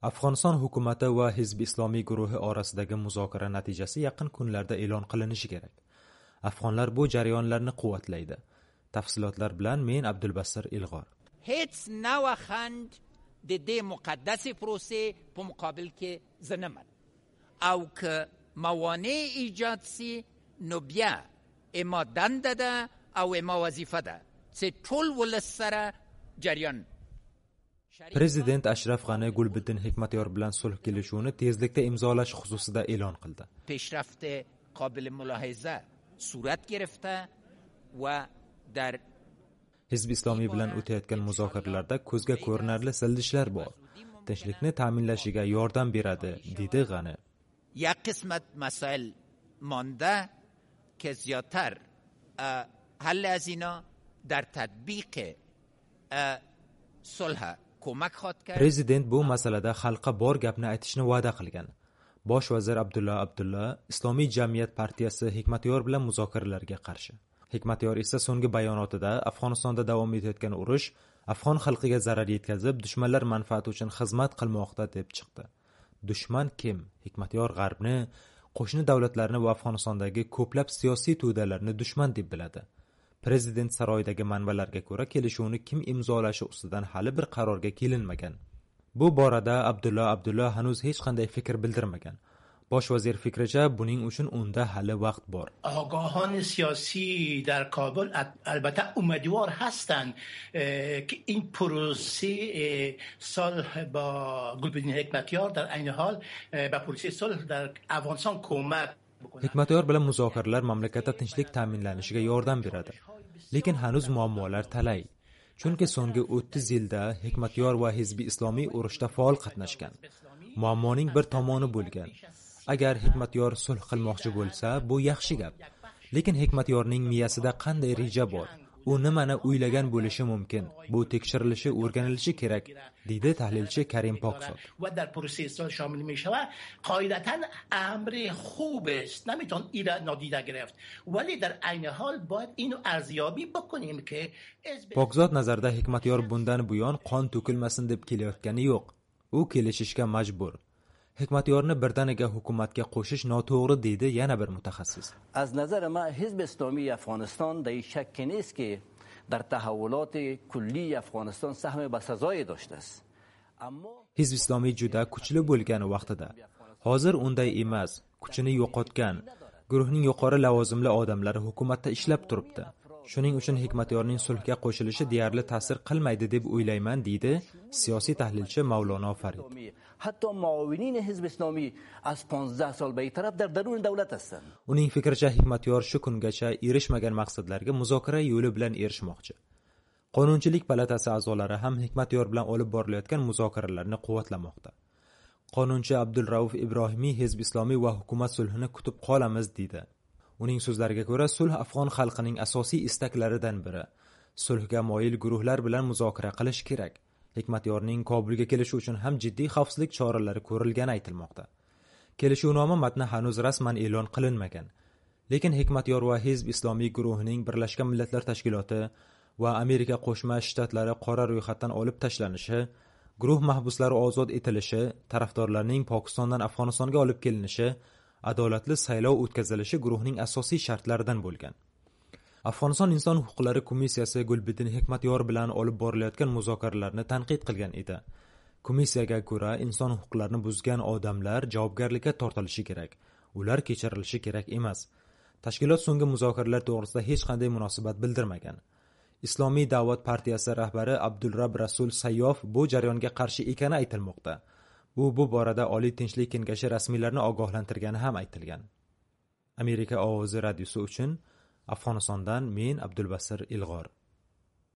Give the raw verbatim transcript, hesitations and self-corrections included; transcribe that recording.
Afg'oniston hukumati va Hizb Islomiy guruhi orasidagi muzokara natijasi yaqin kunlarda e'lon qilinishi kerak. Afg'onlar bu jarayonlarni quvvatlaydi. Tafsilotlar bilan men Abdulbasir Ilg'or. Hech navaqand de de muqaddas prosse po muqabil ke zanaman. Au ke mawani ijadsi nobya ema dandada au ema vazifada. Se tol walassara jarayon. Prezident Ashraf G'ani Gulbuddin Hikmatyor bilan sulh kelishuvini tezlikda imzolash xususida e'lon qildi. Peshrafte qobil mulohaza surat gerifta va dar Hizb Islomiy bilan o'tayotgan muzokaralarda ko'zga ko'rinarli sildishlar bor. Tinchlikni ta'minlashiga yordam beradi, dedi G'ani. Ya qismat masail monda ke ziyotar hal az ina dar tatbiq sulh Prezident bu masalada xalqqa bor gapni aytishni va'da qilgan. Bosh vazir Abdulla Abdulla Islomiy jamiyat partiyasi Hikmatyor bilan muzokaralarga qarshi. Hikmatyor esa so'nggi bayonotida Afg'onistonda davom etayotgan urush afg'on xalqiga zarar yetkazib, dushmanlar manfaati uchun xizmat qilmoqda deb chiqdi. Dushman kim? Hikmatyor G'arbni, qo'shni davlatlarni va Afg'onistondagi ko'plab siyosiy to'dalarni dushman deb biladi. Prezident saroyidagi manbalarga ko'ra kelishuvni kim imzolashi ustidan hali bir qarorga kelinmagan. Bu borada Abdulla Abdulla hanuz hech qanday fikr bildirmagan. Bosh vazir fikricha buning uchun unda hali vaqt bor. آگاهان سیاسی در کابل البته امیدوار هستند که این پروسه صلح با گلبدین حکمتیار در عین حال به پروسه صلح در افغانستان کمک Hikmatyor bilan muzokaralar mamlakatda tinchlik ta'minlanishiga yordam beradi. Lekin hanuz muammolar talay. Chunki so'nggi o'ttiz yilda Hikmatyor va Hizb Islomiy urushda faol qatnashgan. Muammoning bir tomoni bo'lgan. Agar Hikmatyor sulh qilmoqchi bo'lsa, bu yaxshi gap. Lekin Hikmatyorning miyasida qanday reja bor? U nimani o'ylagan bo'lishi mumkin? Bu tekshirilishi, o'rganilishi kerak, deydi tahlilchi Karim Pokzod. و در پروسه اصلاح شامل میشود قاعدتاً امر خوب است، نمیتون این نادیده گرفت، ولی در عین حال باید اینو ارزیابی بکنیم که Pokzod nazarda Hikmatyor bundan buyon qon to'kilmasin deb kelayotgani yo'q. U kelishishga majbur. Hikmatyorni birdaniga hukumatga qo'shish noto'g'ri deydi yana bir mutaxassis. از نظر ما حزب اسلامی افغانستان در شک نیست که در تحولات کلی افغانستان سهم بسزایی داشته است. اما Hizb Islomiy juda kuchli bo'lgan vaqtida hozir unday emas, kuchini yo'qotgan. Guruhning yuqori lavozimli odamlari hukumatda ishlab turibdi. Shuning uchun Hikmatyorning sulhga qo'shilishi deyarli ta'sir qilmaydi deb o'ylayman, deydi siyosiy tahlilchi Mavlono Farid. حتی معاونین حزب اسلامی از پانزده سال به این طرف در درون دولت هستند. Uning fikricha Hikmatyor shu kungacha erishmagan maqsadlarga muzokara yo'li bilan erishmoqchi. Qonunchilik palatasi a'zolari ham Hikmatyor bilan olib borilayotgan muzokaralarni quvvatlamoqda. Qonunchi Abdulrauf Ibrohimiy Hizb Islomiy va hukumat sulhini kutib qolamiz deydi. Uning so'zlariga ko'ra, sulh afg'on xalqining asosiy istaklaridan biri. Sulhga moyil guruhlar bilan muzokara qilish kerak. Hikmatyorning Kobulga kelishi uchun ham jiddiy xavfsizlik choralari ko'rilgani aytilmoqda. Kelishuvnoma matni hanuz rasman e'lon qilinmagan. Lekin Hikmatyor va Hizb Islomiy guruhining Birlashgan Millatlar Tashkiloti va Amerika Qo'shma Shtatlari qora ro'yxatdan olib tashlanishi, guruh mahbuslari ozod etilishi, tarafdorlarning Pokistondan Afg'onistonga olib kelinishi, adolatli saylov o'tkazilishi guruhning asosiy shartlaridan bo'lgan. Afg'oniston Inson huquqlari komissiyasi Gulbuddin Hikmatyor bilan olib borilayotgan muzokaralarni tanqid qilgan edi. Komissiyaga ko'ra, inson huquqlarini buzgan odamlar javobgarlikka tortilishi kerak. Ular kechirilishi kerak emas. Tashkilot so'nggi muzokaralar to'g'risida hech qanday munosabat bildirmagan. Islomiy Da'vat partiyasi rahbari Abdulrab Rasul Sayyof bu jarayonga qarshi ekani aytilmoqda. U bu borada Oliy Tinchlik kengashi rasmiylarni ogohlantirgani ham aytilgan. Amerika ovozi radiosi uchun Afg'onistondan men Abdulbasir Ilg'or.